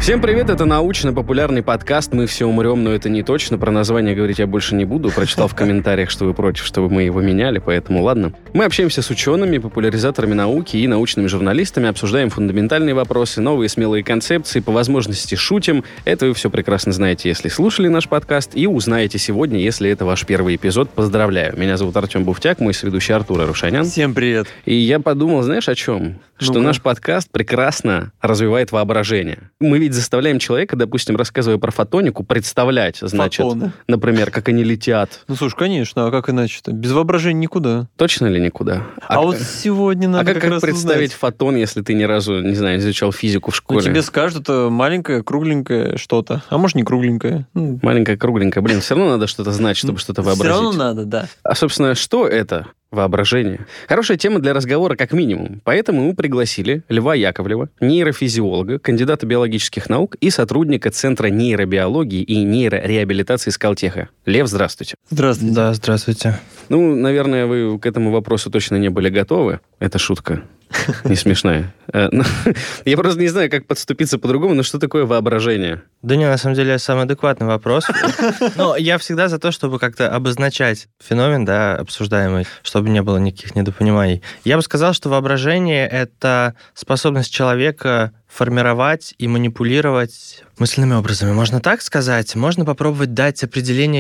Всем привет, это научно-популярный подкаст «Мы все умрем, но это не точно». Про название говорить я больше не буду. Прочитал в комментариях, что вы против, чтобы мы его меняли, поэтому ладно. Мы общаемся с учеными, популяризаторами науки и научными журналистами, обсуждаем фундаментальные вопросы, новые смелые концепции, по возможности шутим. Это вы все прекрасно знаете, если слушали наш подкаст, и узнаете сегодня, если это ваш первый эпизод. Поздравляю. Меня зовут Артем Буфтяк, мой соведущий Артур Арушанян. Всем привет. И я подумал, знаешь, о чем? Что наш подкаст прекрасно развивает воображение. Мы ведь заставляем человека, допустим, рассказывая про фотонику, представлять, значит, фотоны. Например, как они летят. Ну, слушай, конечно, а как иначе-то? Без воображения никуда. Точно ли никуда? А вот сегодня надо как раз представить узнать. фотон, если ты ни разу, не знаю, изучал физику в школе? Ну, тебе скажут, это маленькое, кругленькое что-то. А может, не кругленькое. Маленькое, кругленькое. Блин, все равно надо что-то знать, чтобы что-то вообразить. Все равно надо, да. А, собственно, что это? Воображение. Хорошая тема для разговора как минимум. Поэтому мы пригласили Льва Яковлева, нейрофизиолога, кандидата биологических наук и сотрудника Центра нейробиологии и нейрореабилитации Скалтеха. Лев, здравствуйте. Здравствуйте. Да, здравствуйте. Ну, наверное, вы к этому вопросу точно не были готовы. Это шутка. Не смешная. Я просто не знаю, как подступиться по-другому, но что такое воображение? Да не, на самом деле, самый адекватный вопрос. Но я всегда за то, чтобы как-то обозначать феномен, да, обсуждаемый, чтобы не было никаких недопониманий. Я бы сказал, что воображение — это способность человека формировать и манипулировать мысленными образами. Можно так сказать. Можно попробовать дать определение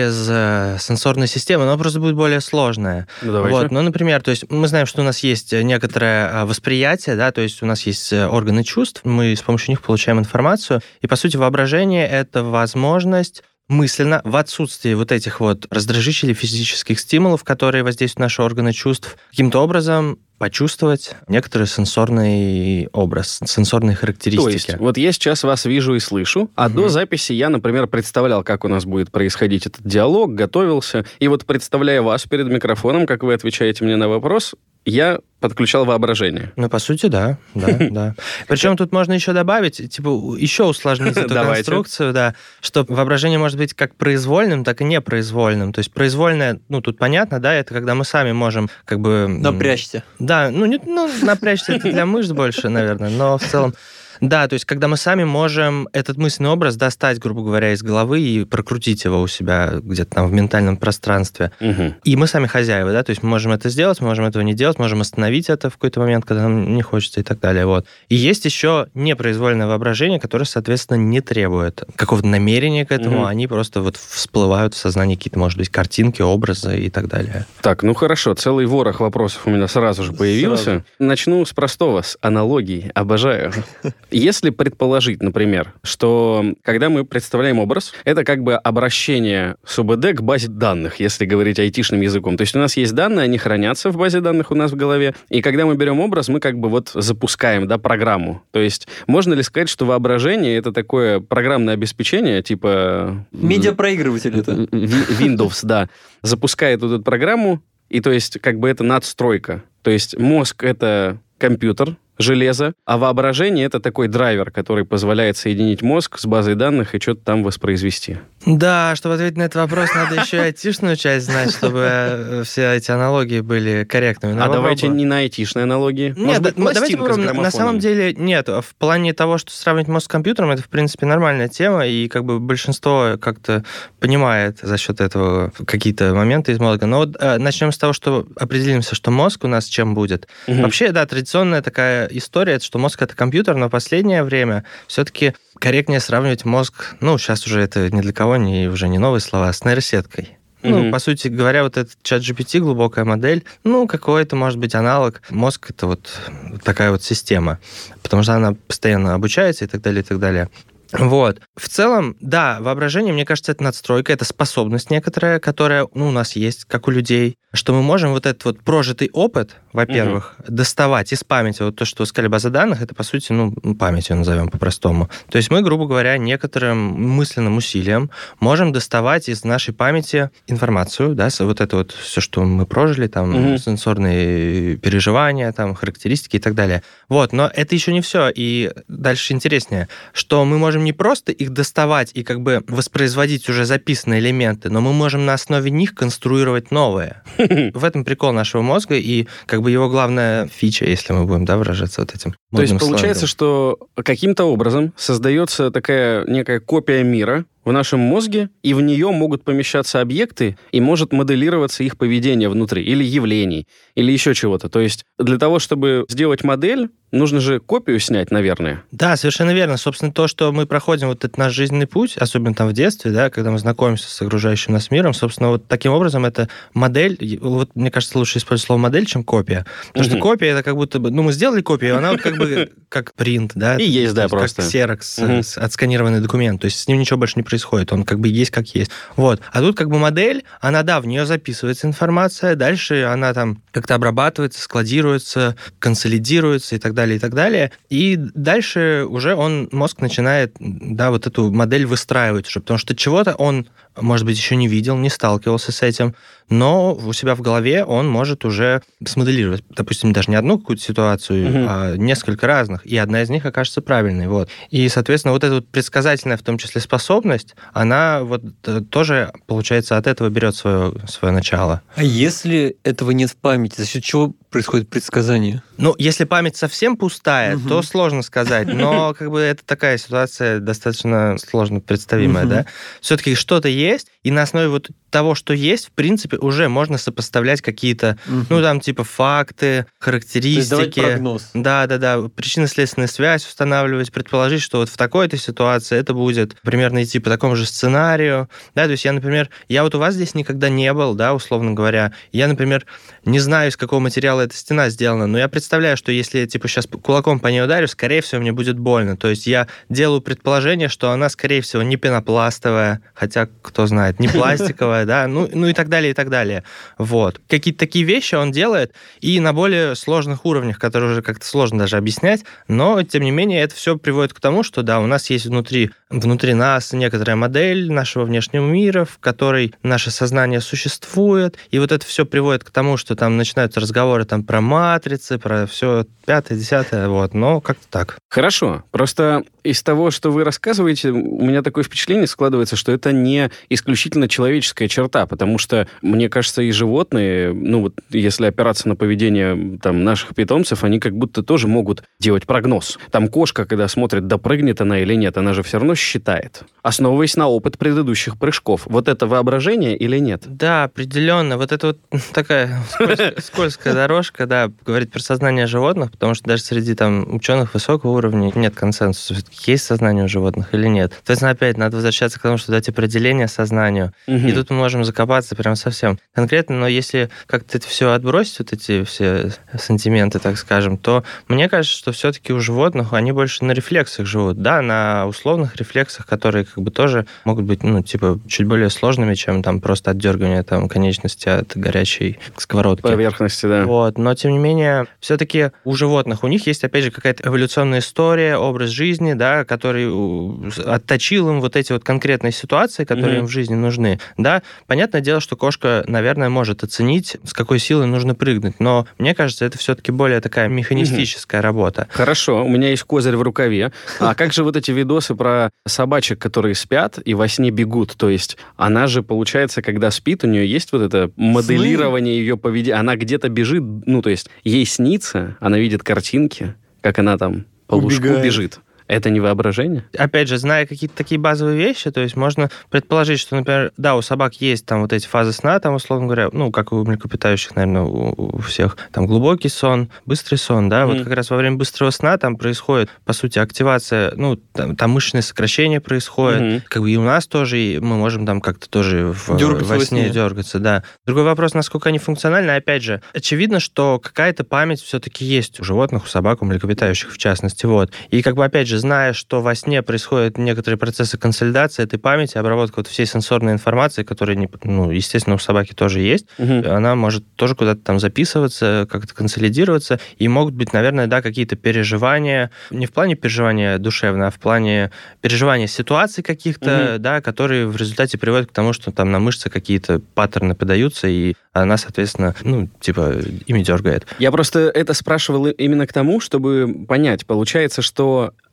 через сенсорные системы, но оно просто будет более сложное. Вот. Ну, например, то есть мы знаем, что у нас есть некоторое восприятие, да, то есть у нас есть органы чувств, мы с помощью них получаем информацию, и, по сути, воображение — это возможность мысленно, в отсутствии вот этих вот раздражителей физических стимулов, которые воздействуют на наши органы чувств, каким-то образом почувствовать некоторый сенсорный образ, сенсорные характеристики. То есть, вот я сейчас вас вижу и слышу, а до записи я, например, представлял, как у нас будет происходить этот диалог, готовился, и вот представляя вас перед микрофоном, как вы отвечаете мне на вопрос, я подключал воображение. Ну, по сути, да. Причем тут можно еще добавить, типа, еще усложнить эту конструкцию, да, что воображение может быть как произвольным, так и непроизвольным. То есть произвольное, ну, тут понятно, да, это когда мы сами можем как бы... Напрячься. Да, напрячься это для мышц больше, наверное, но в целом... Да, то есть когда мы сами можем этот мысленный образ достать, грубо говоря, из головы и прокрутить его у себя где-то там в ментальном пространстве. И мы сами хозяева, да, то есть мы можем это сделать, мы можем этого не делать, можем остановить это в какой-то момент, когда нам не хочется и так далее. Вот. И есть еще непроизвольное воображение, которое, соответственно, не требует какого-то намерения к этому, они просто вот всплывают в сознании какие-то, может быть, картинки, образы и так далее. Так, ну хорошо, целый ворох вопросов у меня сразу же появился. Начну с простого, с аналогий. Обожаю. Если предположить, например, что когда мы представляем образ, это как бы обращение СУБД к базе данных, если говорить айтишным языком. То есть у нас есть данные, они хранятся в базе данных у нас в голове, и когда мы берем образ, мы как бы вот запускаем, да, программу. То есть можно ли сказать, что воображение — это такое программное обеспечение, типа... Медиапроигрыватель это. Windows, да. Запускает вот эту программу, и то есть как бы это надстройка. То есть мозг — это компьютер, железо, а воображение — это такой драйвер, который позволяет соединить мозг с базой данных и что-то там воспроизвести. Да, чтобы ответить на этот вопрос, надо еще и айтишную часть знать, чтобы все эти аналогии были корректными. А давайте не на айтишные аналогии. Нет, давайте попробуем. На самом деле нет. В плане того, что сравнивать мозг с компьютером, это, в принципе, нормальная тема, и как бы большинство как-то понимает за счет этого какие-то моменты из мозга. Но вот начнем с того, что определимся, что мозг у нас чем будет. Вообще, да, традиционная такая история, это что мозг — это компьютер, но в последнее время все-таки корректнее сравнивать мозг, ну, сейчас уже это ни для кого уже не новые слова, с нейросеткой. Ну, по сути говоря, вот этот ChatGPT, глубокая модель, ну, какой-то, может быть, аналог. Мозг — это вот такая вот система, потому что она постоянно обучается и так далее, и так далее. Вот. В целом, да, воображение, мне кажется, это надстройка, это способность некоторая, которая у нас есть, как у людей, что мы можем вот этот вот прожитый опыт, во-первых, доставать из памяти. Вот то, что вы сказали, база данных, это, по сути, памятью назовем по-простому. То есть мы, грубо говоря, некоторым мысленным усилием можем доставать из нашей памяти информацию, да, вот это вот все, что мы прожили, там, сенсорные переживания, там, характеристики и так далее. Вот, но это еще не все. И дальше интереснее, что мы можем не просто их доставать и как бы воспроизводить уже записанные элементы, но мы можем на основе них конструировать новые. В этом прикол нашего мозга, и как бы как бы его главная фича, если мы будем, да, выражаться вот этим. То есть получается, что каким-то образом создается такая некая копия мира в нашем мозге, и в нее могут помещаться объекты, и может моделироваться их поведение внутри, или явлений, или еще чего-то. То есть для того, чтобы сделать модель, нужно же копию снять, наверное. Да, совершенно верно. Собственно, то, что мы проходим вот этот наш жизненный путь, особенно там в детстве, да, когда мы знакомимся с окружающим нас миром, собственно, вот таким образом это модель, вот мне кажется, лучше использовать слово модель, чем копия. Потому что копия, это как будто бы, мы сделали копию, она вот как бы как принт, да. И есть, да, просто. Как ксерокс, отсканированный документ. То есть с ним ничего больше не происходит, он как бы есть как есть. Вот. А тут как бы модель, она, да, в нее записывается информация, дальше она там как-то обрабатывается, складируется, консолидируется и так далее, и так далее. И дальше уже мозг начинает, да, вот эту модель выстраивать уже, потому что чего-то он, может быть, еще не видел, не сталкивался с этим, но у себя в голове он может уже смоделировать, допустим, даже не одну какую-то ситуацию, а несколько разных, и одна из них окажется правильной. Вот. И, соответственно, вот эта вот предсказательная, в том числе, способность, она вот тоже, получается, от этого берет свое начало. А если этого нет в памяти, за счет чего происходит предсказание? Ну, если память совсем пустая, то сложно сказать, но как бы это такая ситуация достаточно сложно представимая, да. Все-таки что-то есть, и на основе вот того, что есть, в принципе, уже можно сопоставлять какие-то, ну, там, типа, факты, характеристики. То есть давать прогноз. Да. Причинно-следственную связь устанавливать, предположить, что вот в такой-то ситуации это будет примерно идти по такому же сценарию. Да, то есть я, например, вот у вас здесь никогда не был, да, условно говоря. Я, например, не знаю, из какого материала эта стена сделана, но я представляю, что если я, типа, сейчас кулаком по ней ударю, скорее всего, мне будет больно. То есть я делаю предположение, что она, скорее всего, не пенопластовая, хотя, кто знает, не пластиковая, да, ну и так далее, и так далее. Вот. Какие-то такие вещи он делает, и на более сложных уровнях, которые уже как-то сложно даже объяснять, но, тем не менее, это все приводит к тому, что, да, у нас есть внутри нас некоторая модель нашего внешнего мира, в которой наше сознание существует, и вот это все приводит к тому, что там начинаются разговоры там про матрицы, про все 5-е, 10-е, вот, но как-то так. Хорошо. Просто из того, что вы рассказываете, у меня такое впечатление складывается, что это не исключительно человеческая черта, потому что, мне кажется, и животные, ну вот если опираться на поведение там наших питомцев, они как будто тоже могут делать прогноз. Там кошка, когда смотрит, допрыгнет она или нет, она же все равно считает, основываясь на опыт предыдущих прыжков. Вот это воображение или нет? Да, определенно. Вот это вот такая скользкая дорожка, да, говорить про сознание животных, потому что даже среди там ученых высокого уровня нет консенсуса, есть сознание у животных или нет. То есть, опять надо возвращаться к тому, что дать определение сознанию. И тут мы можем закопаться прям совсем конкретно, но если как-то это все отбросить, вот эти все сантименты, так скажем, то мне кажется, что все-таки у животных они больше на рефлексах живут, да, на условных рефлексах, которые как бы тоже могут быть, ну, типа, чуть более сложными, чем там просто отдергивание там конечности от горячей сковородки. Поверхности, да. Вот, но тем не менее, все-таки у животных, у них есть, опять же, какая-то эволюционная история, образ жизни, да, который отточил им вот эти вот конкретные ситуации, которые им в жизни нужны, да. Понятное дело, что кошка, наверное, может оценить, с какой силой нужно прыгнуть, но мне кажется, это все-таки более такая механистическая работа. Хорошо, у меня есть козырь в рукаве. А как же вот эти видосы про собачек, которые спят и во сне бегут? То есть она же, получается, когда спит, у нее есть вот это моделирование ее поведения. Она где-то бежит, ну, то есть ей снится, она видит картинки, как она там по лужку бежит. Это не воображение? Опять же, зная какие-то такие базовые вещи, то есть можно предположить, что, например, да, у собак есть там вот эти фазы сна, там, условно говоря, ну, как у млекопитающих, наверное, у всех, там, глубокий сон, быстрый сон, да, вот как раз во время быстрого сна там происходит, по сути, активация, ну, там мышечное сокращение происходит, как бы и у нас тоже, и мы можем там как-то тоже во сне дергаться, да. Другой вопрос, насколько они функциональны, опять же, очевидно, что какая-то память все-таки есть у животных, у собак, у млекопитающих в частности, вот. И как бы, опять же, зная, что во сне происходят некоторые процессы консолидации этой памяти, обработка вот всей сенсорной информации, которая, ну, естественно, у собаки тоже есть, она может тоже куда-то там записываться, как-то консолидироваться, и могут быть, наверное, да, какие-то переживания, не в плане переживания душевного, а в плане переживания ситуаций каких-то, да, которые в результате приводят к тому, что там на мышцы какие-то паттерны подаются, и она, соответственно, ну, типа, ими дергает. Я просто это спрашивал именно к тому, чтобы понять. Получается, что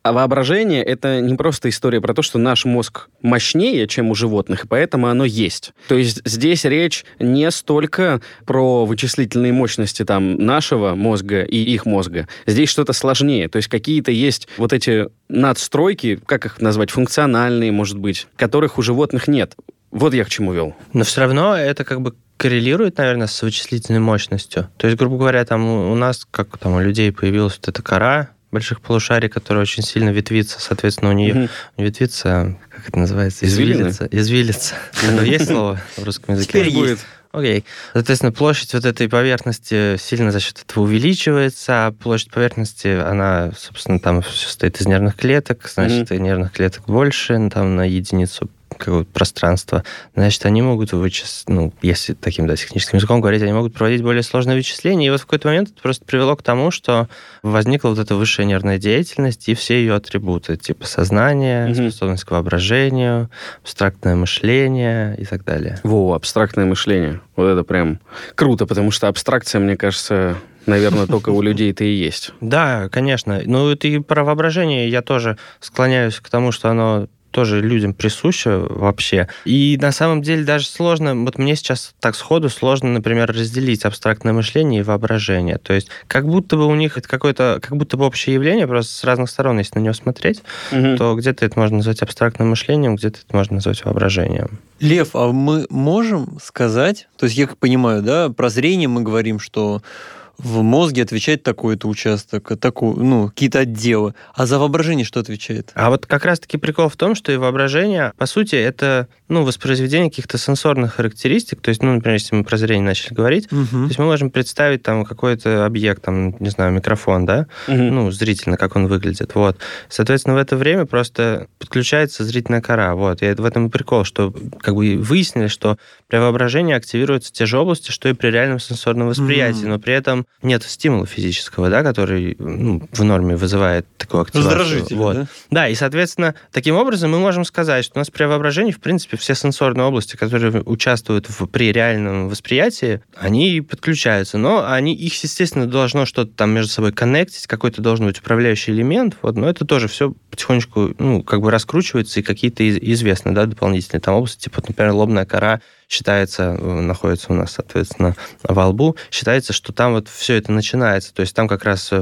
А воображение — это не просто история про то, что наш мозг мощнее, чем у животных, и поэтому оно есть. То есть здесь речь не столько про вычислительные мощности там нашего мозга и их мозга. Здесь что-то сложнее. То есть какие-то есть вот эти надстройки, как их назвать, функциональные, может быть, которых у животных нет. Вот я к чему вел. Но все равно это как бы коррелирует, наверное, с вычислительной мощностью. То есть, грубо говоря, там у нас, как там у людей появилась вот эта кора больших полушарий, которая очень сильно ветвится, соответственно, у нее ветвится, как это называется? Извилица. Есть слово в русском языке? Теперь будет. Окей. Соответственно, площадь вот этой поверхности сильно за счет этого увеличивается, а площадь поверхности, она, собственно, там все состоит из нервных клеток, значит, и нервных клеток больше, там на единицу какого-то пространства, значит, они могут вычислить, если таким техническим языком говорить, они могут проводить более сложные вычисления. И вот в какой-то момент это просто привело к тому, что возникла вот эта высшая нервная деятельность и все ее атрибуты, типа сознание, способность к воображению, абстрактное мышление и так далее. Абстрактное мышление. Вот это прям круто, потому что абстракция, мне кажется, наверное, только у людей-то и есть. Да, конечно. Это и про воображение я тоже склоняюсь к тому, что оно тоже людям присуще вообще. И на самом деле даже сложно, вот мне сейчас так сходу сложно, например, разделить абстрактное мышление и воображение. То есть как будто бы у них это какое-то, как будто бы общее явление, просто с разных сторон, если на него смотреть, то где-то это можно назвать абстрактным мышлением, где-то это можно назвать воображением. Лев, а мы можем сказать, то есть я как понимаю, да, про зрение мы говорим, что в мозге отвечает такой-то участок, какие-то отделы. А за воображение что отвечает? А вот как раз-таки прикол в том, что и воображение, по сути, это воспроизведение каких-то сенсорных характеристик. То есть, например, если мы про зрение начали говорить, то есть мы можем представить там какой-то объект, там, не знаю, микрофон, да, зрительно, как он выглядит. Вот. Соответственно, в это время просто подключается зрительная кора. Вот. И в этом и прикол, что как бы выяснили, что при воображении активируются те же области, что и при реальном сенсорном восприятии, но при этом нет стимула физического, да, который в норме вызывает такую активацию. Раздражитель, да? Да, и, соответственно, таким образом мы можем сказать, что у нас при воображении, в принципе, все сенсорные области, которые участвуют при реальном восприятии, они подключаются, но их, естественно, должно что-то там между собой коннектить, какой-то должен быть управляющий элемент, но это тоже все потихонечку, раскручивается, и какие-то известны, да, дополнительные там области, типа, например, лобная кора находится у нас, соответственно, во лбу, считается, что там вот все это начинается, то есть там как раз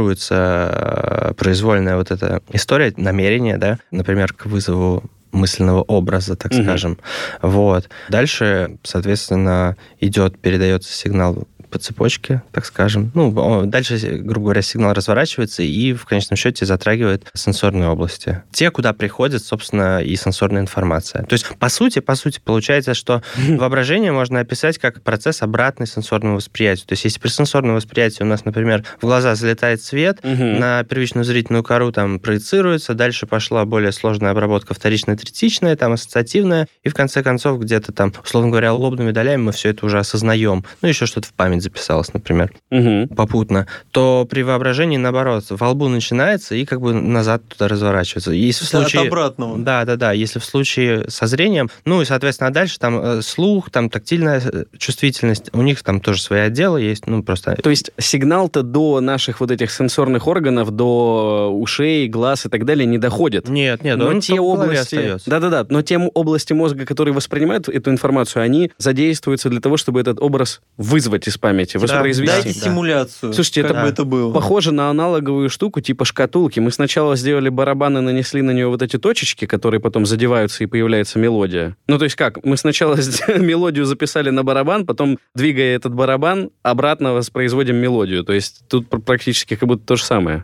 формируется произвольная вот эта история, намерение, да, например, к вызову мысленного образа, так скажем. Вот. Дальше, соответственно, передается сигнал по цепочке, так скажем. Дальше, грубо говоря, сигнал разворачивается и в конечном счете затрагивает сенсорные области. Те, куда приходит, собственно, и сенсорная информация. То есть, по сути, получается, что воображение можно описать как процесс обратный сенсорному восприятию. То есть, если при сенсорном восприятии у нас, например, в глаза залетает свет, на первичную зрительную кору там проецируется, дальше пошла более сложная обработка вторичная, третичная, там ассоциативная, и в конце концов где-то там, условно говоря, лобными долями мы все это уже осознаем. Еще что-то в память записалось, например, попутно, то при воображении, наоборот, во лбу начинается и как бы назад туда разворачивается. Если в случае... От обратного. Да. Если в случае со зрением, и, соответственно, дальше там слух, там тактильная чувствительность, у них там тоже свои отделы есть, просто... То есть сигнал-то до наших вот этих сенсорных органов, до ушей, глаз и так далее не доходит? Нет, но он те области... остается. Да, но те области мозга, которые воспринимают эту информацию, они задействуются для того, чтобы этот образ вызвать из памяти, воспроизвести. Дайте симуляцию. Слушайте, это было. Похоже на аналоговую штуку типа шкатулки. Мы сначала сделали барабан и нанесли на нее вот эти точечки, которые потом задеваются и появляется мелодия. То есть как? Мы сначала мелодию записали на барабан, потом, двигая этот барабан, обратно воспроизводим мелодию. То есть тут практически как будто то же самое.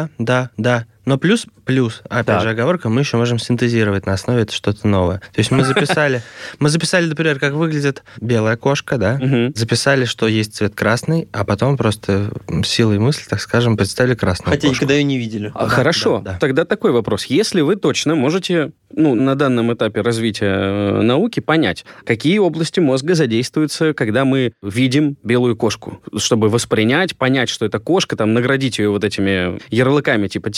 Да. Но плюс, опять же, оговорка, мы еще можем синтезировать на основе это что-то новое. То есть мы записали, например, как выглядит белая кошка, да, записали, что есть цвет красный, а потом просто силой мысли, так скажем, представили красную кошку. Хотя никогда ее не видели. Хорошо, да. Тогда такой вопрос. Если вы точно можете, на данном этапе развития науки понять, какие области мозга задействуются, когда мы видим белую кошку, чтобы воспринять, понять, что это кошка, там, наградить ее вот этими ярлыками, тип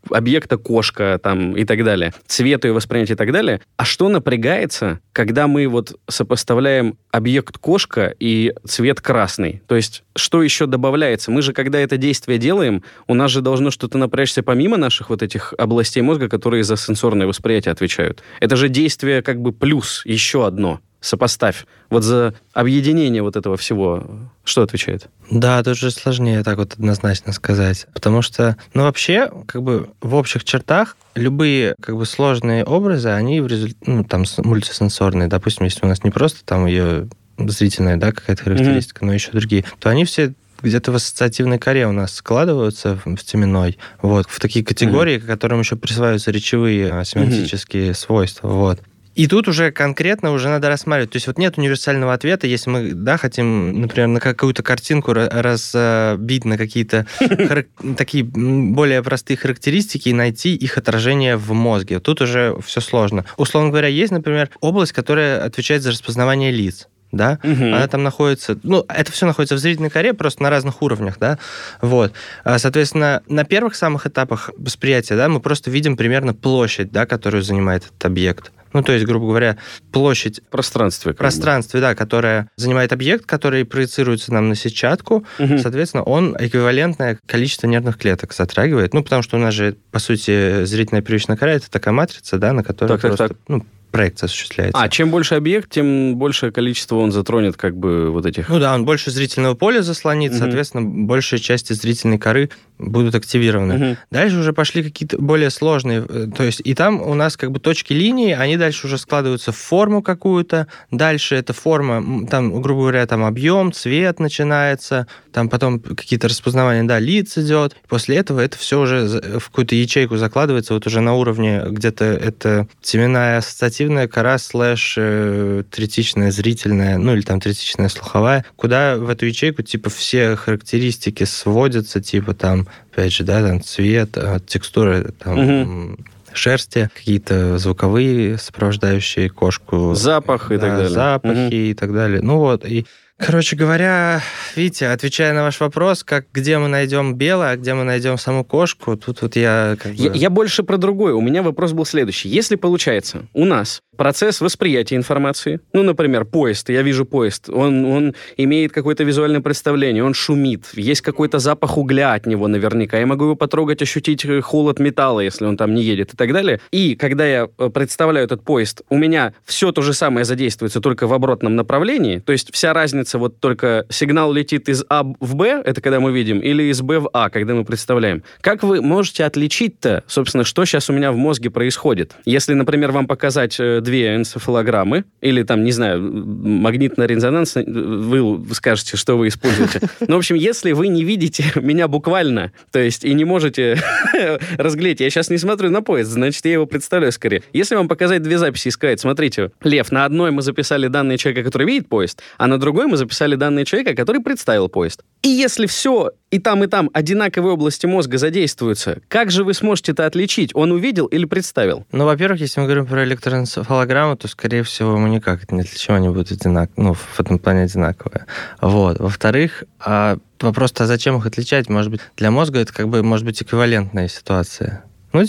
объекта кошка там, и так далее, цвет ее восприятия и так далее. А что напрягается, когда мы вот сопоставляем объект кошка и цвет красный? То есть что еще добавляется? Мы же, когда это действие делаем, у нас же должно что-то напрячься помимо наших вот этих областей мозга, которые за сенсорное восприятие отвечают. Это же действие как бы плюс еще одно. Сопоставь. Вот за объединение вот этого всего что отвечает? Да, тут же сложнее так вот однозначно сказать. Потому что, вообще, как бы в общих чертах любые как бы сложные образы, они там мультисенсорные. Допустим, если у нас не просто там ее зрительная, да, какая-то характеристика, но еще другие, то они все где-то в ассоциативной коре у нас складываются в теменной, вот, в такие категории, которым еще присваиваются речевые семантические свойства, вот. И тут уже конкретно уже надо рассматривать. То есть вот нет универсального ответа, если мы, да, хотим, например, на какую-то картинку разбить на какие-то такие более простые характеристики и найти их отражение в мозге. Тут уже все сложно. Условно говоря, есть, например, область, которая отвечает за распознавание лиц. Да, она там находится, это все находится в зрительной коре, просто на разных уровнях, да, вот. Соответственно, на первых самых этапах восприятия, да, мы просто видим примерно площадь, да, которую занимает этот объект. То есть, грубо говоря, площадь... Пространстве, да, которая занимает объект, который проецируется нам на сетчатку, соответственно, он эквивалентное количество нервных клеток затрагивает, потому что у нас же, по сути, зрительная первичная кора — это такая матрица, да, на которой проекция осуществляется. А чем больше объект, тем большее количество он затронет как бы вот этих... он больше зрительного поля заслонит, соответственно, большая часть зрительной коры будут активированы. Дальше уже пошли какие-то более сложные, то есть и там у нас как бы точки линии, они дальше уже складываются в форму какую-то, дальше эта форма, там, грубо говоря, там объем, цвет начинается, там потом какие-то распознавания, да, лиц идет, после этого это все уже в какую-то ячейку закладывается, вот уже на уровне где-то это теменная ассоциативная кора слэш третичная зрительная, или там третичная слуховая, куда в эту ячейку типа все характеристики сводятся, типа там опять же, да, там цвет, текстура, там, шерсти, какие-то звуковые, сопровождающие кошку. Запах и так далее. Запахи и так далее. И короче говоря, видите, отвечая на ваш вопрос, где мы найдем белое, а где мы найдем саму кошку, тут вот я... Я больше про другое. У меня вопрос был следующий. Если получается, у нас процесс восприятия информации, например, поезд, я вижу поезд, он имеет какое-то визуальное представление, он шумит, есть какой-то запах угля от него наверняка, я могу его потрогать, ощутить холод металла, если он там не едет и так далее. И когда я представляю этот поезд, у меня все то же самое задействуется, только в обратном направлении, то есть вся разница, вот только сигнал летит из А в Б, это когда мы видим, или из Б в А, когда мы представляем. Как вы можете отличить-то, собственно, что сейчас у меня в мозге происходит? Если, например, вам показать 2 энцефалограммы, или там, не знаю, магнитно-резонансно, вы скажете, что вы используете. В общем, если вы не видите меня буквально, то есть и не можете разглядеть, я сейчас не смотрю на поезд, значит, я его представляю скорее. Если вам показать 2 записи и сказать, смотрите, Лев, на одной мы записали данные человека, который видит поезд, а на другой мы записали данные человека, который представил поезд. И если все и там одинаковые области мозга задействуются, как же вы сможете это отличить? Он увидел или представил? Во-первых, если мы говорим про электроэнцефалограмму, то, скорее всего, мы никак не отличим, они будут одинаковые, в этом плане одинаковые. Вот. Во-вторых, вопрос-то, зачем их отличать? Может быть, для мозга это может быть эквивалентная ситуация.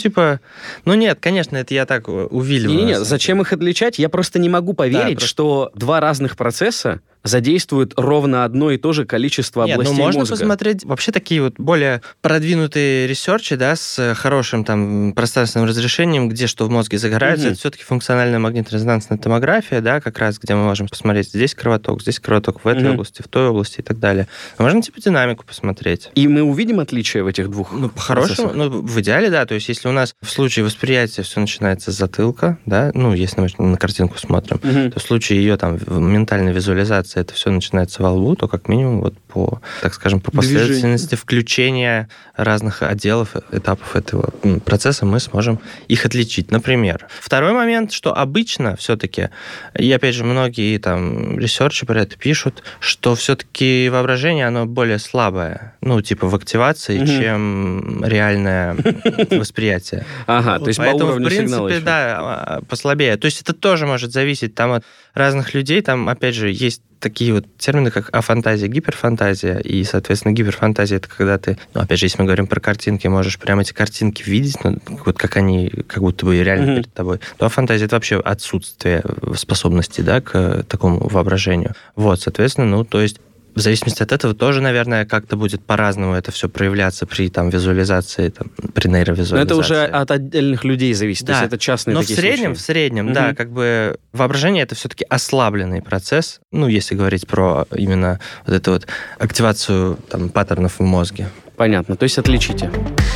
Нет, конечно, это я так увиливаю. Нет, зачем их отличать? Я просто не могу поверить, что 2 разных процесса задействуют ровно одно и то же количество областей мозга. Можно посмотреть вообще такие вот более продвинутые ресерчи, да, с хорошим там пространственным разрешением, где что в мозге загорается. Это все-таки функциональная магнитно-резонансная томография, да, как раз, где мы можем посмотреть здесь кровоток в этой области, в той области и так далее. Можно динамику посмотреть. И мы увидим отличие в этих 2 по-хорошему, в идеале, да. То есть если у нас в случае восприятия все начинается с затылка, да, если мы на картинку смотрим, то в случае ее там ментальной визуализации это все начинается во лбу, то как минимум по последовательности включения разных отделов, этапов этого процесса мы сможем их отличить. Например. Второй момент, что обычно все-таки, и опять же многие там ресерчи про это пишут, что все-таки воображение, оно более слабое, в активации, чем реальное восприятие. Ага, то есть по уровню сигнала. В принципе, да, послабее. То есть это тоже может зависеть от разных людей. Там, опять же, есть такие вот термины, как афантазия, гиперфантазия. И, соответственно, гиперфантазия — это когда ты, опять же, если мы говорим про картинки, можешь прямо эти картинки видеть, вот как они, как будто бы реально перед тобой. То афантазия — это вообще отсутствие способности, да, к такому воображению. Вот, соответственно, то есть в зависимости от этого тоже, наверное, как-то будет по-разному это все проявляться при визуализации, при нейровизуализации. Но это уже от отдельных людей зависит, то есть это частные но такие случаи. в среднем, да, как бы воображение — это все-таки ослабленный процесс, если говорить про именно вот эту вот активацию паттернов в мозге. Понятно, то есть отличите.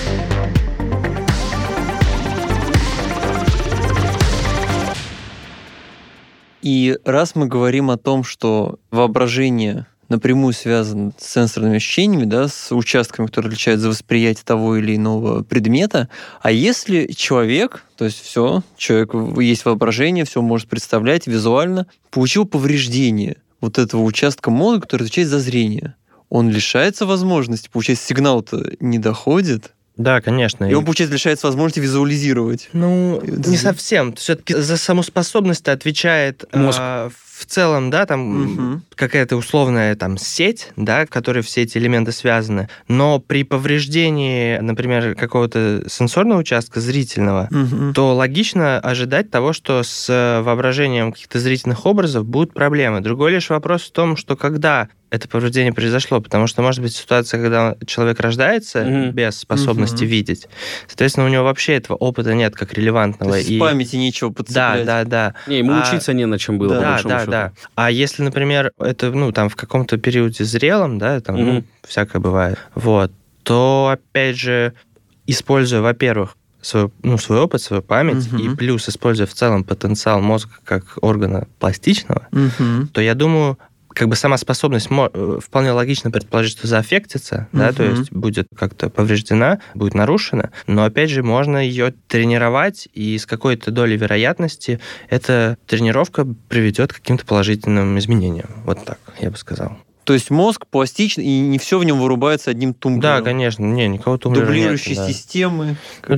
И раз мы говорим о том, что воображение напрямую связан с сенсорными ощущениями, да, с участками, которые отвечают за восприятие того или иного предмета. А если человек, то есть человек есть воображение, все может представлять визуально, получил повреждение вот этого участка мозга, который отвечает за зрение, он лишается возможности, получается, сигнал-то не доходит. Да, конечно. И он, получается, лишается возможности визуализировать. Не совсем. Все-таки за саму способность отвечает мозг. В целом, да, какая-то условная сеть, да, в которой все эти элементы связаны, но при повреждении, например, какого-то сенсорного участка зрительного, то логично ожидать того, что с воображением каких-то зрительных образов будут проблемы. Другой лишь вопрос в том, что когда это повреждение произошло, потому что может быть ситуация, когда человек рождается без способности видеть, соответственно, у него вообще этого опыта нет как релевантного. То есть в памяти нечего подцеплять. Да. Не, ему учиться не на чем было, по большому счету. Да. А если, например, это, в каком-то периоде зрелом, да, всякое бывает, то, опять же, используя, во-первых, свой опыт, свою память, и плюс используя в целом потенциал мозга как органа пластичного, то, я думаю, сама способность вполне логично предположить, что зааффектится, да, то есть будет как-то повреждена, будет нарушена, но, опять же, можно ее тренировать, и с какой-то долей вероятности эта тренировка приведет к каким-то положительным изменениям. Вот так, я бы сказал. То есть мозг пластичный, и не все в нем вырубается одним тумблером. Да, конечно. Никакого тумблера дублирующие нет, системы.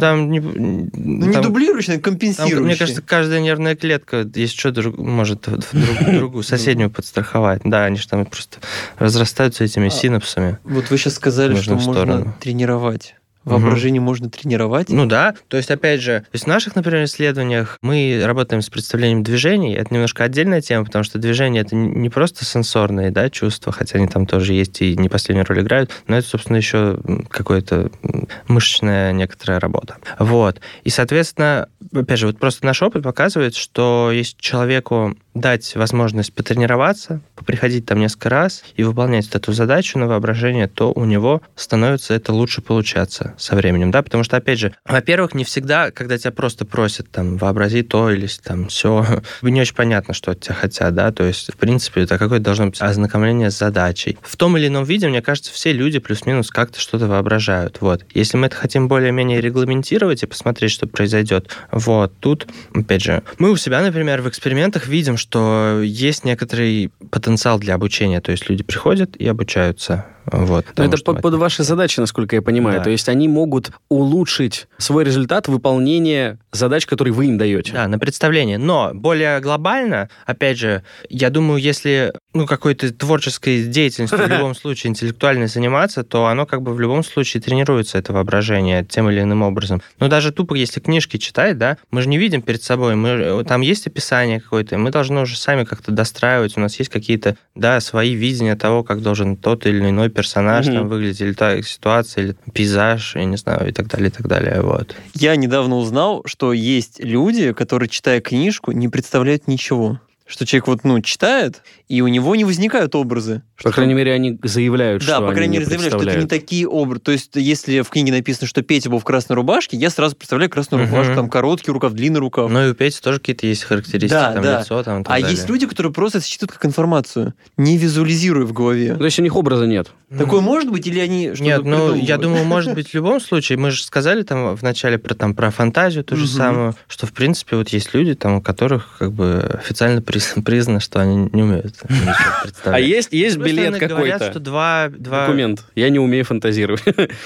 Не дублирующие, а компенсирующие. Мне кажется, каждая нервная клетка, если что, может другую, соседнюю подстраховать. Да, они же там просто разрастаются этими синапсами. Вот вы сейчас сказали, что можно тренировать. Воображение можно тренировать? Да. То есть, опять же, в наших, например, исследованиях мы работаем с представлением движений. Это немножко отдельная тема, потому что движение — это не просто сенсорные, да, чувства, хотя они там тоже есть и не последнюю роль играют, но это, собственно, еще какая-то мышечная некоторая работа. И, соответственно, опять же, просто наш опыт показывает, что если человеку дать возможность потренироваться, поприходить несколько раз и выполнять эту задачу на воображение, то у него становится это лучше получаться со временем, да, потому что, опять же, во-первых, не всегда, когда тебя просто просят вообрази то или все, не очень понятно, что от тебя хотят, да, то есть, в принципе, это какое-то должно быть ознакомление с задачей. В том или ином виде, мне кажется, все люди плюс-минус как-то что-то воображают, Если мы это хотим более-менее регламентировать и посмотреть, что произойдет, тут, опять же, мы у себя, например, в экспериментах видим, что есть некоторый потенциал для обучения, то есть люди приходят и обучаются. Но это под ваши задачи, насколько я понимаю. Да. То есть они могут улучшить свой результат выполнения задач, которые вы им даете. Да, на представление. Но более глобально, опять же, я думаю, если какой-то творческой деятельностью в любом случае интеллектуальной заниматься, то оно в любом случае тренируется, это воображение, тем или иным образом. Но даже тупо, если книжки читать, да, мы же не видим перед собой, там есть описание какое-то, мы должны уже сами как-то достраивать, у нас есть какие-то, да, свои видения того, как должен тот или иной персонаж выглядеть, или та ситуация, или пейзаж, я не знаю, и так далее, и так далее. Я недавно узнал, что есть люди, которые, читая книжку, не представляют ничего. Что человек читает, и у него не возникают образы. По крайней мере, они заявляют, что они не представляют. Да, по крайней мере, заявляют, что это не такие образы. То есть, если в книге написано, что Петя был в красной рубашке, я сразу представляю красную рубашку, короткий рукав, длинный рукав. Ну и у Пети тоже какие-то есть характеристики, лицо, и так далее. Есть люди, которые просто это считают как информацию, не визуализируя в голове. То есть, у них образа нет. Такое может быть, или они что-то Нет, придумывают? Я думаю, может быть, в любом случае. Мы же сказали в начале про фантазию ту же самую, что, в принципе, есть люди, у которых официально признано, что они не умеют ничего представлять. А есть билет какой-то? Говорят, что два... Документ. Я не умею фантазировать.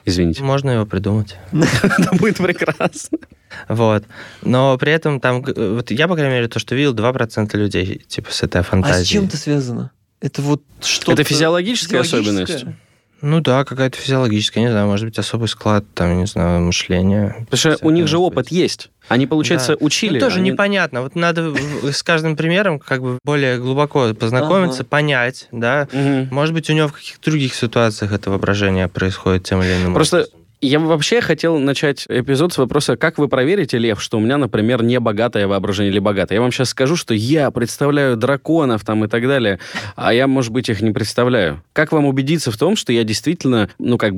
Извините. Можно его придумать. Это будет прекрасно. Вот. Но при этом там... Вот я, по крайней мере, то, что видел, 2% людей, типа, с этой фантазией. А с чем это связано? Это вот что-то... Это физиологическая особенность? Ну да, какая-то физиологическая, не знаю, может быть, особый склад, там, не знаю, мышления. Потому что у них же опыт есть. Они, получается, учили. Ну, тоже непонятно. Вот надо с каждым примером как бы более глубоко познакомиться, понять, да. Может быть, у него в каких-то других ситуациях это воображение происходит тем или иным образом. Просто я вообще хотел начать эпизод с вопроса, как вы проверите, Лев, что у меня, например, не богатое воображение или богатое. Я вам сейчас скажу, что я представляю драконов там и так далее, а я, может быть, их не представляю. Как вам убедиться в том, что я действительно,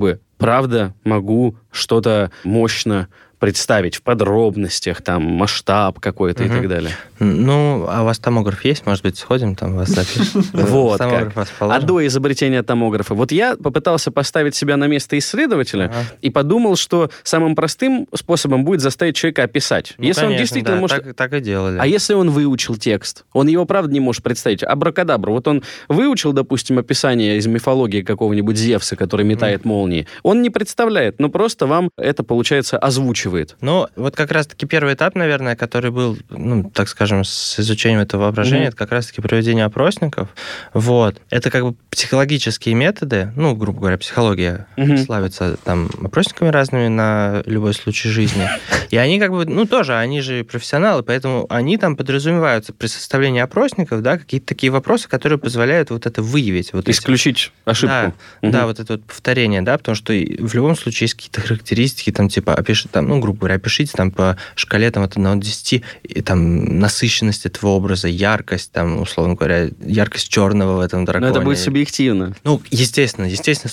правда могу что-то мощно представить в подробностях, там, масштаб какой-то и так далее. Ну, а у вас томограф есть? Может быть, сходим, там вас запишем? Вот как. А до изобретения томографа. Вот я попытался поставить себя на место исследователя и подумал, что самым простым способом будет заставить человека описать. Если он действительно может... Так и делали. А если он выучил текст? Он его, правда, не может представить. Абракадабру. Вот он выучил, допустим, описание из мифологии какого-нибудь Зевса, который метает молнии. Он не представляет, но просто вам это, получается, озвучивает. Ну, вот как раз-таки первый этап, наверное, который был, так скажем, с изучением этого воображения, это как раз-таки проведение опросников. Вот. Это как бы психологические методы, грубо говоря, психология славится там опросниками разными на любой случай жизни. И они как бы, тоже, они же профессионалы, поэтому они там подразумеваются при составлении опросников, да, какие-то такие вопросы, которые позволяют вот это выявить. Вот исключить ошибку. Да, вот это вот повторение, да, потому что в любом случае есть какие-то характеристики, там, типа, грубо говоря, опишите там по шкале там, от 1 до 10, и, там, насыщенность этого образа, яркость, там, условно говоря, яркость черного в этом драконе. Но это будет субъективно. Естественно,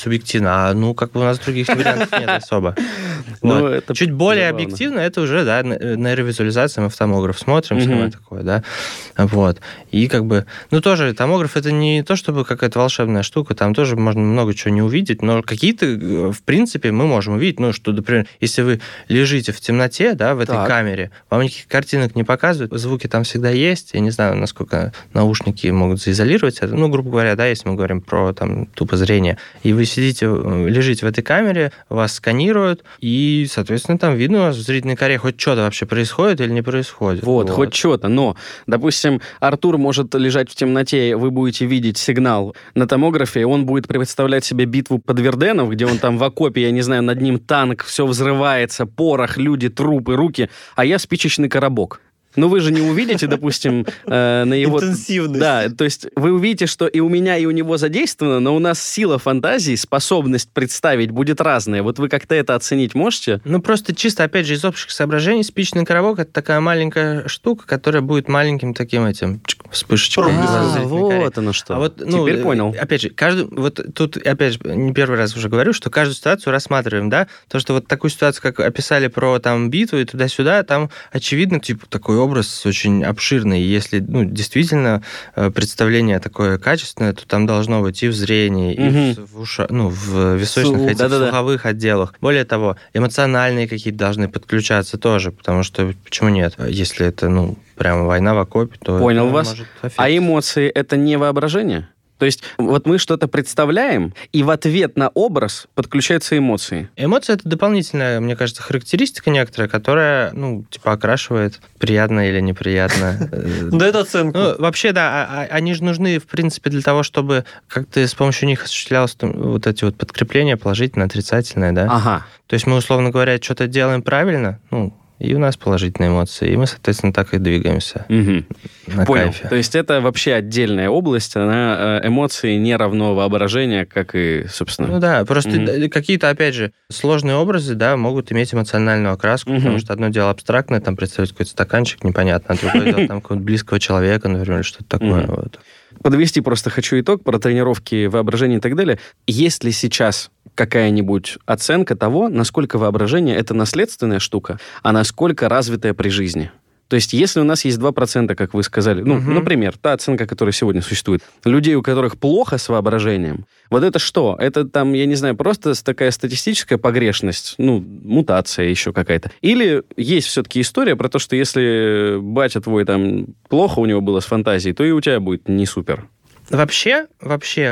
А, как бы у нас других вариантов нет особо. Вот. Чуть более объективно, это уже, да, нейровизуализация, мы в томограф смотрим, снимаем такое, да. Вот. И как бы, тоже томограф это не то, чтобы какая-то волшебная штука, там тоже можно много чего не увидеть, но какие-то, в принципе, мы можем увидеть, что, например, если вы лежите в темноте, да, в этой камере, вам никаких картинок не показывают, звуки там всегда есть, я не знаю, насколько наушники могут заизолировать это, грубо говоря, да, если мы говорим про там тупо зрение, и вы лежите в этой камере, вас сканируют, и, соответственно, там видно у вас в зрительной коре хоть что-то вообще происходит или не происходит. Вот, хоть что-то, но, допустим, Артур может лежать в темноте, вы будете видеть сигнал на томографе, он будет представлять себе битву под Верденом, где он там в окопе, я не знаю, над ним танк, все взрывается, порох, люди, трупы, руки, а я спичечный коробок. Но вы же не увидите, допустим, на его... Интенсивность. Да, то есть вы увидите, что и у меня, и у него задействовано, но у нас сила фантазии, способность представить будет разная. Вот вы как-то это оценить можете? Просто чисто, опять же, из общих соображений, спичечный коробок — это такая маленькая штука, которая будет маленьким таким вспышечкой. Вот оно что. Теперь понял. Опять же, тут, опять же, не первый раз уже говорю, что каждую ситуацию рассматриваем, да, то, что вот такую ситуацию, как описали про там битву и туда-сюда, там, очевидно, такой образ очень обширный. Если действительно представление такое качественное, то там должно быть и в зрении, и в височных слуховых отделах. Более того, эмоциональные какие-то должны подключаться тоже, потому что почему нет? Если это прямо война в окопе, то... Понял вас. А эмоции — это не воображение? То есть вот мы что-то представляем, и в ответ на образ подключаются эмоции. Эмоции — это дополнительная, мне кажется, характеристика некоторая, которая, окрашивает приятно или неприятно. Да, это оценка. Вообще, да, они же нужны, в принципе, для того, чтобы как-то с помощью них осуществлялось вот эти вот подкрепления, положительное, отрицательное, да? Ага. То есть мы, условно говоря, что-то делаем правильно, и у нас положительные эмоции, и мы, соответственно, так и двигаемся. На Понял. кайфе. То есть это вообще отдельная область, она эмоции не равно воображение, как и, собственно... Да, просто какие-то, опять же, сложные образы, да, могут иметь эмоциональную окраску, потому что одно дело абстрактное, там представить какой-то стаканчик непонятно, а другое дело там какого-то близкого человека, например, или что-то такое. Вот. Подвести просто хочу итог про тренировки воображения и так далее. Есть ли сейчас какая-нибудь оценка того, насколько воображение — это наследственная штука, а насколько развитая при жизни? То есть, если у нас есть 2%, как вы сказали, например, та оценка, которая сегодня существует, людей, у которых плохо с воображением, вот это что? Это там, я не знаю, просто такая статистическая погрешность, мутация еще какая-то. Или есть все-таки история про то, что если батя твой там плохо у него было с фантазией, то и у тебя будет не супер. Вообще,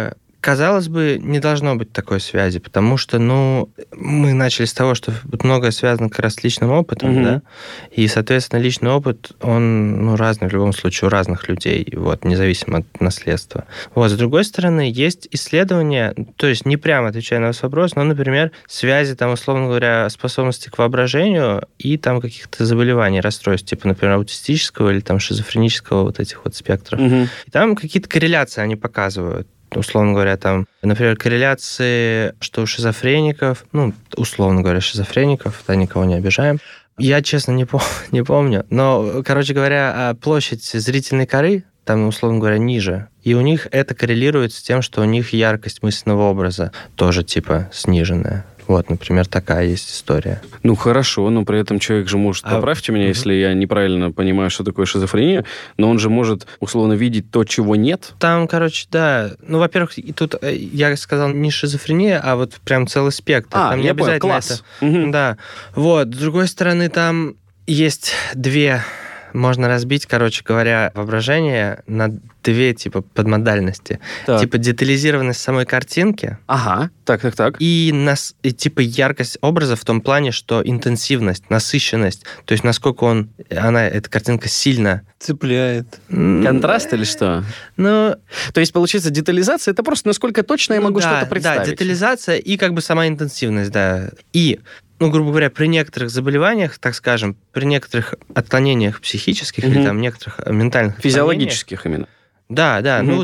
казалось бы, не должно быть такой связи, потому что, мы начали с того, что многое связано как раз с личным опытом, да, и, соответственно, личный опыт, он, разный в любом случае у разных людей, вот, независимо от наследства. Вот, с другой стороны, есть исследования, то есть не прямо отвечая на ваш вопрос, но, например, связи, там, условно говоря, способности к воображению и там каких-то заболеваний, расстройств, типа, например, аутистического или там шизофренического вот этих вот спектров. И там какие-то корреляции они показывают. Условно говоря, там, например, корреляции, что у шизофреников, условно говоря, шизофреников, да, никого не обижаем. Я, честно, не помню. Но, короче говоря, площадь зрительной коры, там, условно говоря, ниже. И у них это коррелирует с тем, что у них яркость мысленного образа тоже, типа, сниженная. Вот, например, такая есть история. Хорошо, но при этом человек же может, поправьте меня, если я неправильно понимаю, что такое шизофрения, но он же может, условно, видеть то, чего нет. Там, короче, да. Во-первых, тут я сказал не шизофрения, а вот прям целый спектр. Там не обязательно класс. Да. Вот. С другой стороны, там есть можно разбить, короче говоря, воображение на две типа подмодальности. Так. Типа детализированность самой картинки. Ага, так. И типа яркость образа в том плане, что интенсивность, насыщенность, то есть насколько эта картинка сильно цепляет. Контраст или что? То есть, получается, детализация — это просто насколько точно я могу что-то представить. Да, детализация и как бы сама интенсивность, да. И грубо говоря, при некоторых заболеваниях, так скажем, при некоторых отклонениях психических или там некоторых ментальных физиологических именно. Да.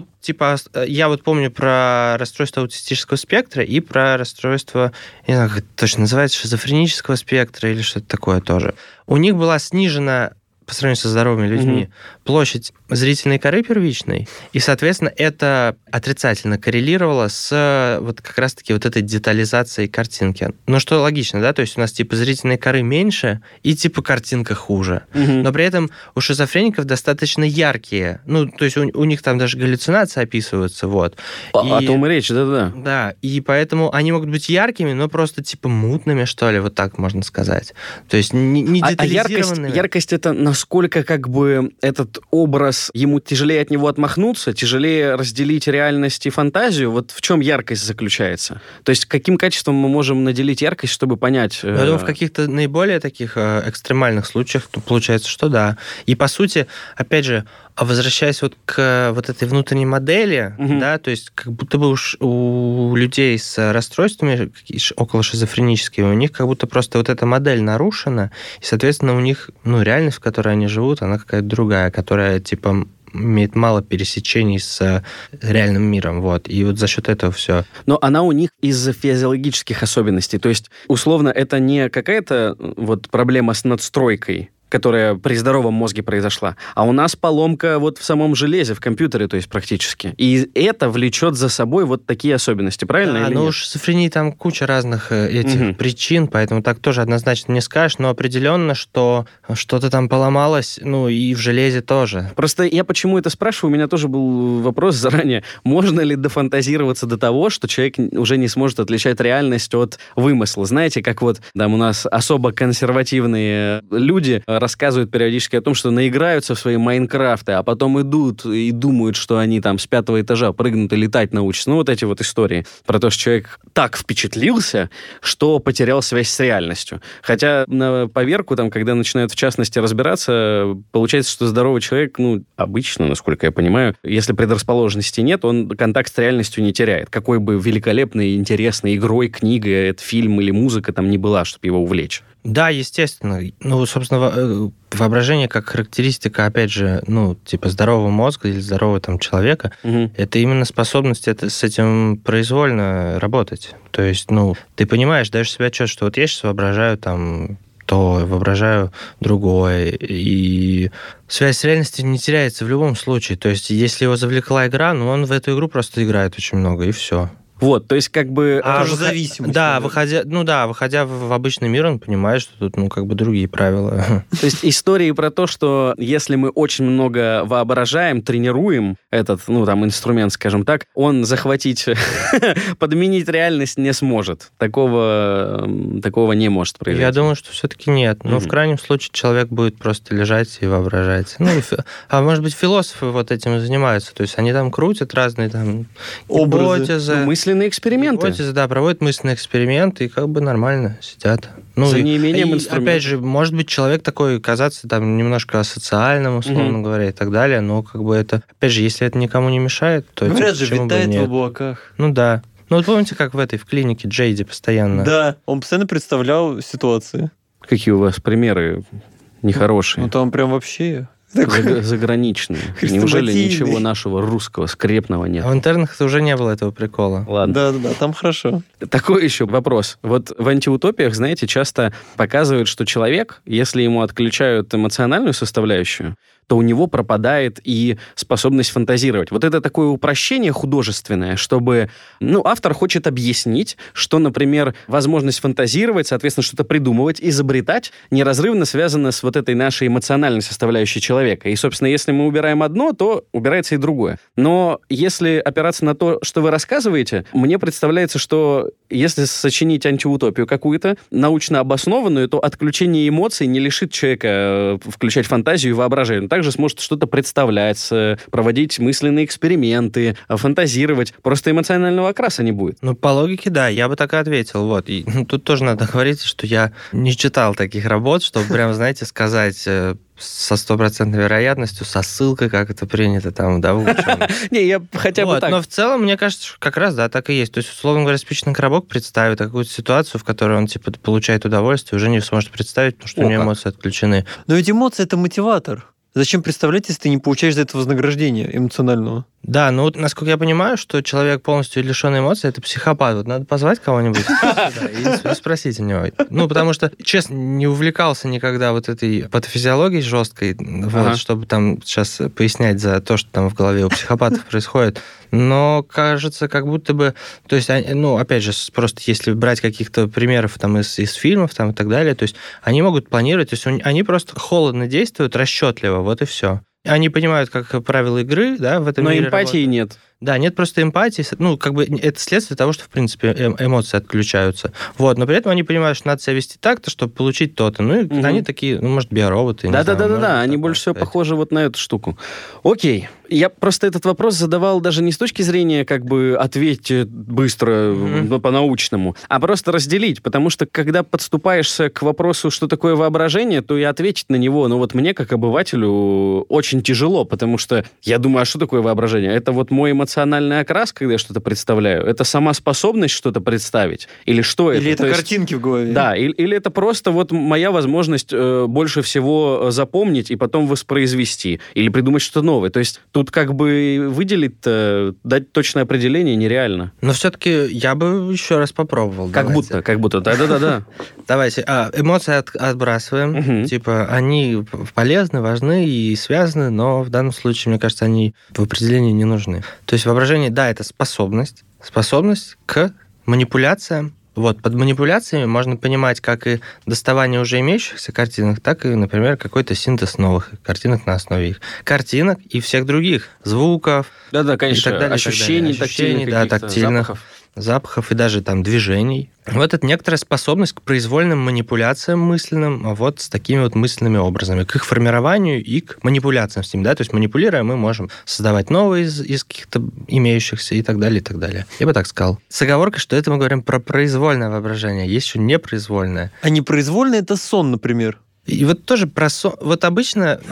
Я вот помню про расстройство аутистического спектра и про расстройство, не знаю, как это точно называется, шизофренического спектра или что-то такое тоже. У них была снижена, по сравнению со здоровыми людьми, площадь зрительной коры первичной, и, соответственно, это отрицательно коррелировало с вот как раз-таки вот этой детализацией картинки. Что логично, да? То есть у нас типа зрительной коры меньше и типа картинка хуже. Но при этом у шизофреников достаточно яркие. То есть у них там даже галлюцинации описываются, вот. О том и речь, да-да. Да, и поэтому они могут быть яркими, но просто типа мутными, что ли, вот так можно сказать. То есть не детализированными. Яркость — это насколько как бы этот образ, ему тяжелее от него отмахнуться, тяжелее разделить реальность и фантазию. Вот в чем яркость заключается? То есть каким качеством мы можем наделить яркость, чтобы понять... Я думаю, в каких-то наиболее таких экстремальных случаях получается, что да. И по сути, опять же, возвращаясь вот к вот этой внутренней модели, да, то есть как будто бы уж у людей с расстройствами около шизофреническими, у них как будто просто вот эта модель нарушена, и, соответственно, у них, реальность, в которой они живут, она какая-то другая, которая, типа, имеет мало пересечений с реальным миром, вот. И вот за счет этого все. Но она у них из-за физиологических особенностей. То есть, условно, это не какая-то вот проблема с надстройкой, которая при здоровом мозге произошла, а у нас поломка вот в самом железе, в компьютере, то есть практически. И это влечет за собой вот такие особенности, правильно? Да, или но нет? у шизофрении там куча разных этих причин, поэтому так тоже однозначно не скажешь, но определенно, что что-то там поломалось, и в железе тоже. Просто я почему это спрашиваю, у меня тоже был вопрос заранее. Можно ли дофантазироваться до того, что человек уже не сможет отличать реальность от вымысла? Знаете, как вот там у нас особо консервативные люди рассказывают периодически о том, что наиграются в свои Майнкрафты, а потом идут и думают, что они там с 5-го этажа прыгнут и летать научатся. Вот эти вот истории про то, что человек так впечатлился, что потерял связь с реальностью. Хотя на поверку, там, когда начинают в частности разбираться, получается, что здоровый человек, обычно, насколько я понимаю, если предрасположенности нет, он контакт с реальностью не теряет. Какой бы великолепной, интересной игрой, книгой, это фильм или музыка там не была, чтобы его увлечь. Да, естественно. Собственно, воображение как характеристика, опять же, типа здорового мозга или здорового там человека, это именно способность с этим произвольно работать. То есть, ты понимаешь, даешь себе отчет, что вот я сейчас воображаю там то, воображаю другое, и связь с реальностью не теряется в любом случае. То есть, если его завлекла игра, он в эту игру просто играет очень много, и все. Вот, то есть как бы... Тоже зависимость. Да, выходя в обычный мир, он понимает, что тут, другие правила. То есть истории про то, что если мы очень много воображаем, тренируем этот, инструмент, скажем так, он захватить, подменить реальность не сможет. Такого не может произойти. Я думаю, что все-таки нет. В крайнем случае человек будет просто лежать и воображать. А может быть, философы вот этим и занимаются. То есть они там крутят разные образы. Мысленные эксперименты. Гипотезы, да, проводят мысленные эксперименты и как бы нормально сидят. За неимением инструментов. Опять же, может быть, человек такой казаться там немножко асоциальным, условно говоря, и так далее, но как бы это, опять же, если это никому не мешает, то... Говорят же, витает в облаках. Да. Вот помните, как в клинике Джейди постоянно... Да, он постоянно представлял ситуации. Какие у вас примеры нехорошие? Там прям вообще... Заграничные. Неужели ничего нашего русского, скрепного нет? А в интернах уже не было этого прикола. Ладно. Да, там хорошо. Такой еще вопрос. Вот в антиутопиях, знаете, часто показывают, что человек, если ему отключают эмоциональную составляющую, то у него пропадает и способность фантазировать. Вот это такое упрощение художественное, чтобы... автор хочет объяснить, что, например, возможность фантазировать, соответственно, что-то придумывать, изобретать, неразрывно связана с вот этой нашей эмоциональной составляющей человека. И, собственно, если мы убираем одно, то убирается и другое. Но если опираться на то, что вы рассказываете, мне представляется, что если сочинить антиутопию какую-то, научно обоснованную, то отключение эмоций не лишит человека включать фантазию и воображение. Также сможет что-то представлять, проводить мысленные эксперименты, фантазировать. Просто эмоционального окраса не будет. По логике, да, я бы так и ответил. Вот. И тут тоже надо говорить, что я не читал таких работ, чтобы прям, знаете, сказать... со стопроцентной вероятностью, со ссылкой, как это принято там, да, в ученом. Не, я хотя бы так. Но в целом, мне кажется, что как раз, да, так и есть. То есть, условно говоря, спичечный коробок представит какую-то ситуацию, в которой он, получает удовольствие, уже не сможет представить, потому что у него эмоции отключены. Но ведь эмоции — это мотиватор. Зачем представлять, если ты не получаешь за это вознаграждения эмоционального? Да, насколько я понимаю, что человек полностью лишенный эмоций — это психопат. Вот надо позвать кого-нибудь и спросить у него. Потому что, честно, не увлекался никогда вот этой патофизиологией жесткой, чтобы там сейчас пояснять за то, что там в голове у психопатов происходит. Но кажется, как будто бы... То есть, опять же, просто если брать каких-то примеров там из фильмов там, и так далее, то есть они могут планировать, то есть они просто холодно действуют, расчетливо, вот и все. Они понимают, как правила игры, да, в этом мире. Но эмпатии нет. Да, нет просто эмпатии. Это следствие того, что, в принципе, эмоции отключаются. Но при этом они понимают, что надо себя вести так-то, чтобы получить то-то. Они такие, может, биороботы. Да. Они больше всего похожи вот на эту штуку. Окей. Я просто этот вопрос задавал даже не с точки зрения, ответьте быстро, по-научному, а просто разделить. Потому что, когда подступаешься к вопросу, что такое воображение, то и ответить на него, мне, как обывателю, очень тяжело, потому что я думаю, а что такое воображение? Это мой эмоциональный окрас, когда я что-то представляю? Это сама способность что-то представить? Или что это? Или это картинки в голове? Да, или это просто моя возможность больше всего запомнить и потом воспроизвести. Или придумать что-то новое. То есть тут выделить, дать точное определение нереально. Но все-таки я бы еще раз попробовал. Как будто. Да. Давайте. Эмоции отбрасываем. Они полезны, важны и связаны, но в данном случае, мне кажется, они в определении не нужны. То есть воображение, да, это способность к манипуляциям. Под манипуляциями можно понимать как и доставание уже имеющихся картинок, так и, например, какой-то синтез новых картинок на основе их картинок и всех других звуков. Да, конечно. Ощущений тактильных, запахов и даже там движений. Это некоторая способность к произвольным манипуляциям мысленным, с такими мысленными образами, к их формированию и к манипуляциям с ними. Да? То есть манипулируя, мы можем создавать новые из каких-то имеющихся и так далее, и так далее. Я бы так сказал. С оговоркой, что это мы говорим про произвольное воображение, есть еще непроизвольное. А непроизвольное — это сон, например. И тоже про сон... обычно...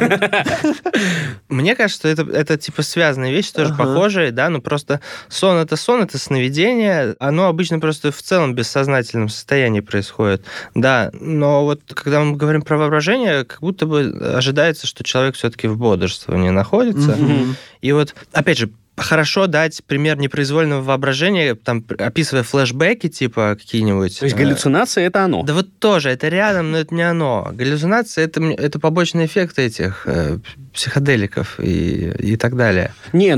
Мне кажется, что это связанные вещи, тоже похожие, да, просто сон, это сновидение, оно обычно просто в целом бессознательном состоянии происходит, да, но когда мы говорим про воображение, как будто бы ожидается, что человек все-таки в бодрствовании находится, и опять же, хорошо дать пример непроизвольного воображения, там, описывая флешбеки, типа, какие-нибудь. То есть галлюцинация — это оно? Да вот тоже, это рядом, но это не оно. Галлюцинация — это побочный эффект этих психоделиков и так далее. Не,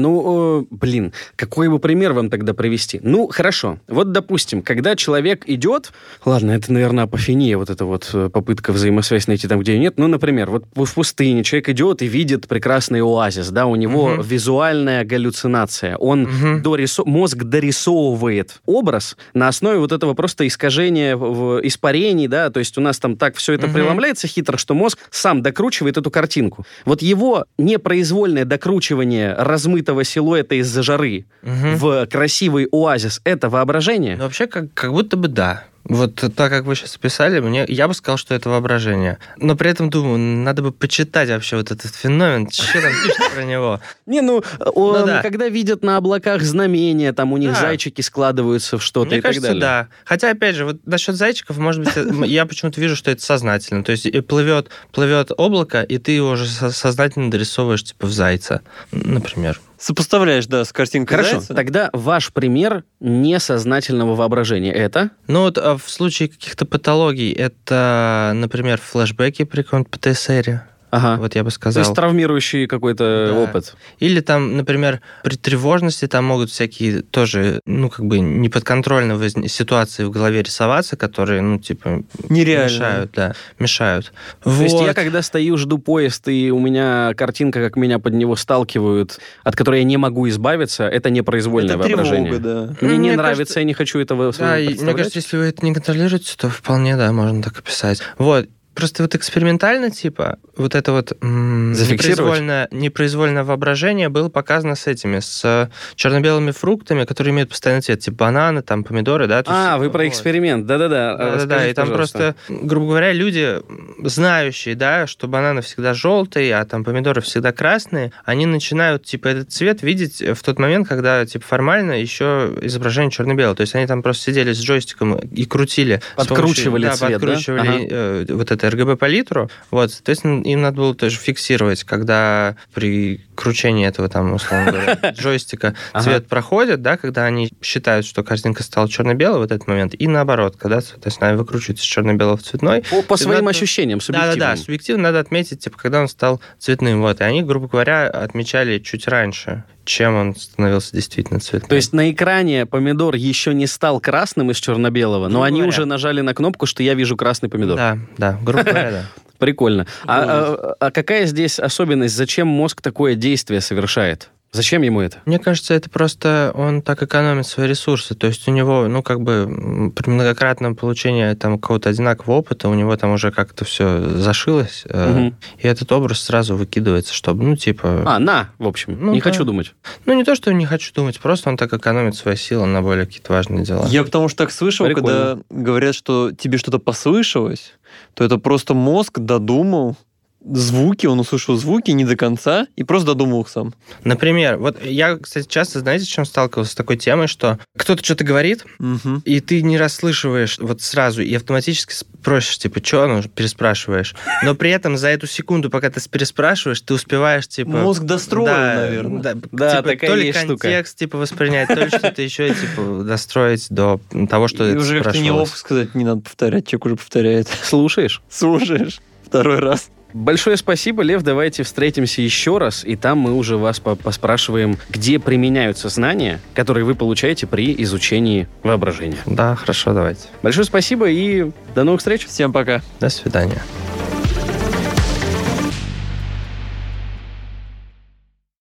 какой бы пример вам тогда привести? Ну, хорошо. Вот, допустим, когда человек идет... Ладно, это, наверное, апофения, вот эта вот попытка взаимосвязь найти там, где ее нет. Ну, например, вот в пустыне человек идет и видит прекрасный оазис, да, у него визуальная галлюцинация. Он мозг дорисовывает образ на основе вот этого просто искажения в испарений, да, то есть у нас там так все это преломляется хитро, что мозг сам докручивает эту картинку. Вот его непроизвольное докручивание размытого силуэта из-за жары в красивый оазис — это воображение? Ну, вообще, как будто бы да. Вот так, как вы сейчас описали, я бы сказал, что это воображение. Но при этом думаю, надо бы почитать вообще вот этот феномен, что там пишут про него. Когда видят на облаках знамения, там у них зайчики складываются в что-то и так далее. Мне кажется, да. Хотя, опять же, вот насчет зайчиков, может быть, я почему-то вижу, что это сознательно. То есть плывет облако, и ты его уже сознательно дорисовываешь, типа, в зайца, например. Сопоставляешь, да, с картинкой Хорошо, зайца. тогда ваш пример несознательного воображения — это? Ну вот в случае каких-то патологий это, например, флешбеки при каком-то ПТСРе. Ага. Вот я бы сказал. То есть травмирующий какой-то опыт. Или там, например, при тревожности там могут всякие тоже, неподконтрольные ситуации в голове рисоваться, которые, нереально мешают. То есть я, когда стою, жду поезд, и у меня картинка, как меня под него сталкивают, от которой я не могу избавиться, это непроизвольное воображение. Тревога, да. Мне не нравится, я не хочу этого представлять. Мне кажется, если вы это не контролируете, то вполне, да, можно так описать. Вот. Просто вот экспериментально, вот это вот непроизвольное воображение было показано с черно-белыми фруктами, которые имеют постоянный цвет, типа бананы, там, помидоры, да? Вы про эксперимент, да-да-да. Да-да-да, и там просто, грубо говоря, люди, знающие, да, что бананы всегда желтые, а там помидоры всегда красные, они начинают, этот цвет видеть в тот момент, когда, формально еще изображение черно-белое. То есть они там просто сидели с джойстиком и крутили. Подкручивали цвет, вот это RGB-палитру. Вот, соответственно, им надо было тоже фиксировать, когда при кручении этого, там, условно говоря, джойстика цвет проходит, да, когда они считают, что картинка стала черно-белой в этот момент, и наоборот, когда, соответственно, они выкручиваются с черно-белого в цветной. По своим ощущениям, субъективным. Да, субъективно надо отметить, когда он стал цветным. Вот, и они, грубо говоря, отмечали чуть раньше, чем он становился действительно цветным. То есть на экране помидор еще не стал красным из черно-белого, но они уже нажали на кнопку, что я вижу красный помидор. Да, грубо говоря, да. Прикольно. А какая здесь особенность? Зачем мозг такое действие совершает? Зачем ему это? Мне кажется, это просто он так экономит свои ресурсы. То есть у него, при многократном получении там какого-то одинакового опыта, у него там уже как-то все зашилось, и этот образ сразу выкидывается, чтобы, в общем, не хочу думать. Не то, что не хочу думать, просто он так экономит свои силы на более какие-то важные дела. Я потому что так слышал, когда говорят, что тебе что-то послышалось, то это просто мозг додумал звуки, он услышал звуки не до конца и просто додумал их сам. Например, вот я, кстати, часто, знаете, с чем сталкивался? С такой темой, что кто-то что-то говорит, и ты не расслышиваешь вот сразу, и автоматически спросишь, что, переспрашиваешь. Но при этом за эту секунду, пока ты переспрашиваешь, ты успеваешь, Мозг достроил, наверное. Да, такая то ли есть контекст, воспринять, то ли что-то еще, достроить до того, что и это уже как-то неловко сказать, не надо повторять, человек уже повторяет. Слушаешь? Слушаешь. Второй раз. Большое спасибо, Лев. Давайте встретимся еще раз, и там мы уже вас поспрашиваем, где применяются знания, которые вы получаете при изучении воображения. Да, хорошо, давайте. Большое спасибо и до новых встреч. Всем пока. До свидания.